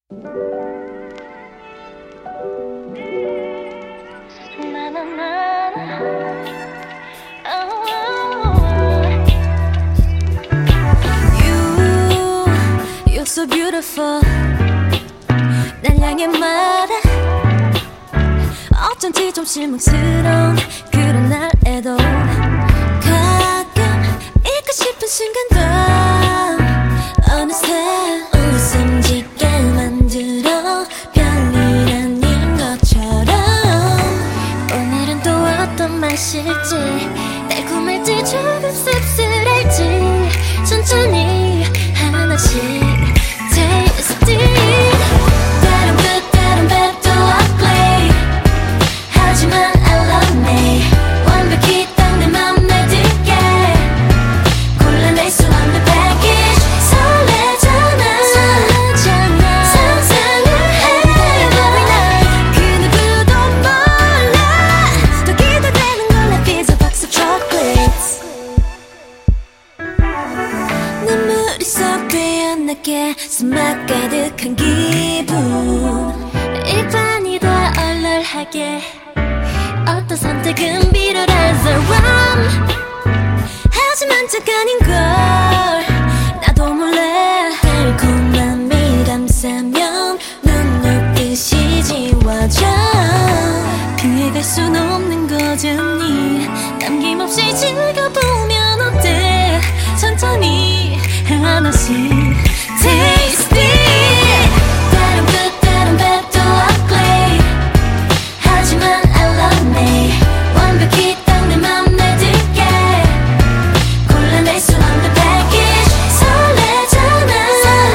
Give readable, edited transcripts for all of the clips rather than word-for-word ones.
You're so beautiful. 날 향해 말해. 어쩐지 좀 실망스러운 그런 날에도 가끔 잊고 싶은 순간도 어느새 웃음 짓게 만들어 별일 아닌 것처럼 오늘은 또 어떤 맛일지 달콤할지 조금 씁쓸할지 천천히 하나씩 taste it. 때론 good 때론 bad 또 ugly 하지만 I love me 완벽히 딱 내 맘에 들게 골라낼 수 없는 package 설레잖아 상상을 해 every night 그 누구도 몰라 더 기대되는 걸 Life is a box of chocolates 내 머릿속에 연하게 수맛 가득한 기분 일반이 다 얼얼하게 어떤 선택은 비열한 사람 하지만 잠깐인걸 나도 몰래 달콤함이 감싸면 눈녹듯이 지워져 피해갈 순 없는 거잖니 남김없이 즐겨보면 어때 천천히 하나씩 taste it 때론 good 때론 bad 또 ugly 하지만 I love me 완벽히 딱 내 맘에 들게 골라낼 수 없는 package 설레잖아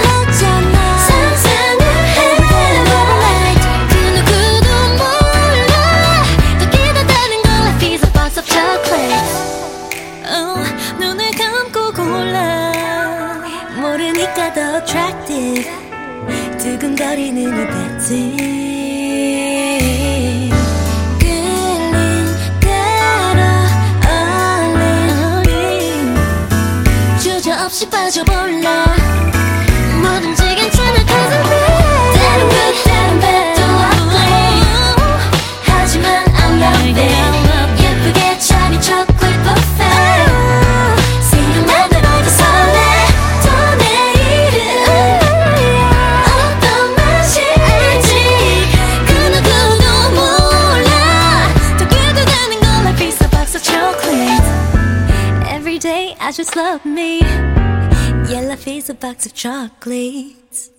상상을 해 every night 그 누구도 몰라 더 기대되는 걸 Life is a box of chocolates 눈을 감고 골라 모르니까 더 attractive 두근거리는 이 뱉음 끌린 대로 얼린 주저없이 빠져볼라 뭐든지 괜찮아 cause I'm real 때론 good 때론 bad 또 ugly 하지만 I love it 예쁘게 차린 chocolate buffet 생각만으로도 설레 또 내일은 어떤 맛일지 그 누구도 몰라 더 기대되는 걸 Life is a box of chocolates Every day I just love me Yeah, life is a box of chocolates